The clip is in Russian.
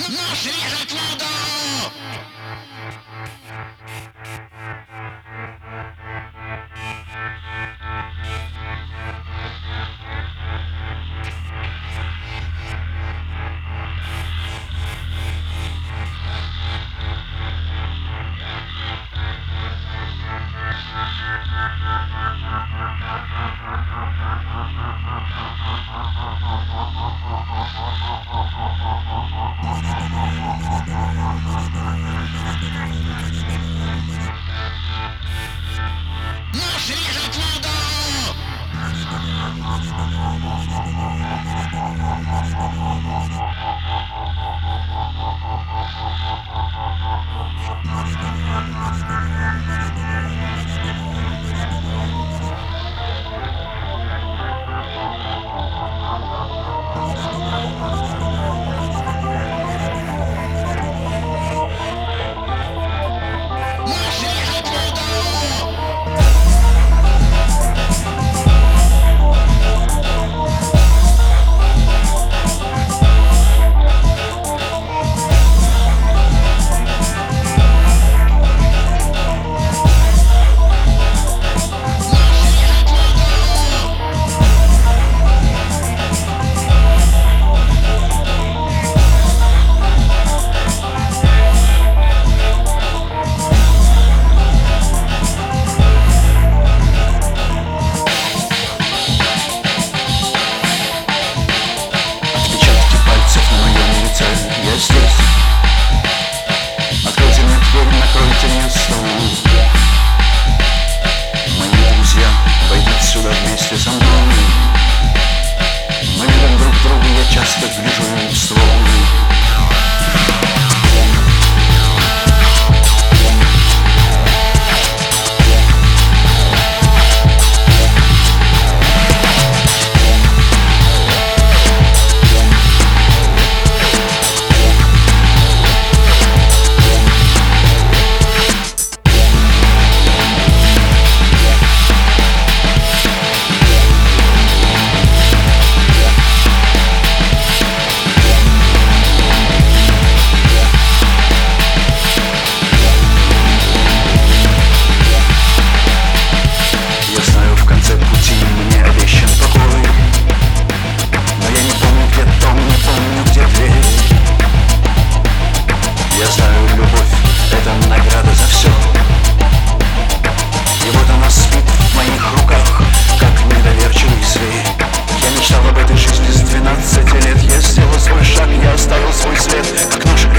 Нож режет воду! Нож режет воду! Нож режет воду! Отпечатки пальцев на моем лице. Я здесь. Откройте мне дверь, накройте мне стол. Мои друзья войдут сюда вместе со мной. Мы видим друг друга, я часто гляжу им в ствол. Я знаю, в конце пути мне обещан покой, но я не помню, где дом, не помню, где дверь. Я знаю, любовь — это награда за все. И вот она спит в моих руках, как недоверчивый зверь. Я мечтал об этой жизни с 12 лет. Я сделал свой шаг, я оставил свой след, как нож